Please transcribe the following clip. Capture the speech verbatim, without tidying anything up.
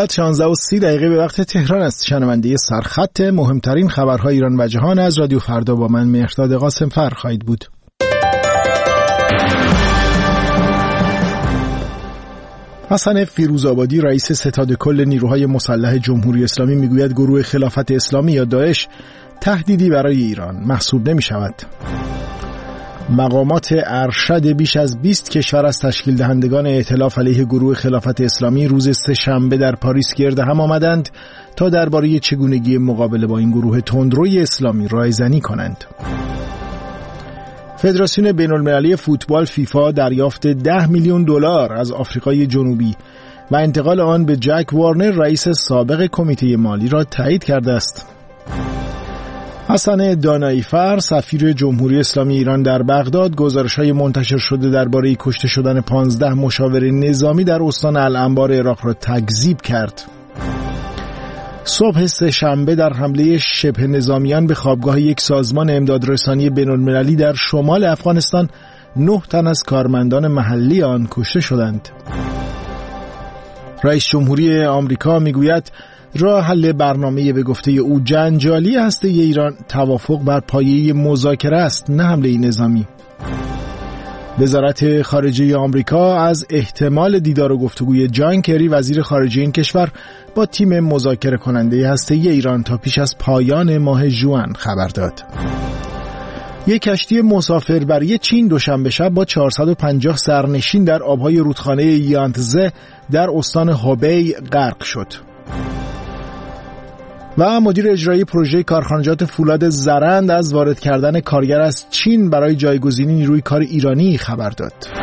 شانزده و سی دقیقه به وقت تهران است. شنونده سرخط مهمترین خبرهای ایران و جهان از رادیو فردا با من مهرداد قاسمفر خواهید بود. حسن فیروزآبادی رئیس ستاد کل نیروهای مسلح جمهوری اسلامی میگوید گروه خلافت اسلامی یا داعش تهدیدی برای ایران محسوب نمی شود. مقامات ارشد بیش از بیست کشور از تشکیل دهندگان ائتلاف علیه گروه خلافت اسلامی روز سه‌شنبه در پاریس گرد هم آمدند تا درباره چگونگی مقابله با این گروه تندروی اسلامی رایزنی کنند. فدراسیون بین‌المللی فوتبال فیفا دریافت ده میلیون دلار از آفریقای جنوبی و انتقال آن به جک وارنر رئیس سابق کمیته مالی را تایید کرده است. حسن دانایی‌فر سفیر جمهوری اسلامی ایران در بغداد گزارش‌های منتشر شده درباره کشته شدن پانزده مشاور نظامی در استان الانبار عراق را تکذیب کرد. صبح سه‌شنبه در حمله شبه نظامیان به خوابگاه یک سازمان امدادرسانی بین‌المللی در شمال افغانستان نه تن از کارمندان محلی آن کشته شدند. رئیس جمهوری آمریکا میگوید راه حل برنامه به گفته او جنجالی هسته ایران توافق بر پایه مذاکره است، نه حمله نظامی. وزارت خارجه آمریکا از احتمال دیدار و گفتگوی جان کری وزیر خارجه این کشور با تیم مذاکره کننده هسته‌ای ایران تا پیش از پایان ماه ژوئن خبر داد. یک کشتی مسافربری چین دوشنبه شب با چهارصد و پنجاه سرنشین در آبهای رودخانه یانتزه در استان هوبی غرق شد. و مدیر اجرایی پروژه کارخانجات فولاد زرند از وارد کردن کارگر از چین برای جایگزینی نیروی کار ایرانی خبر داد.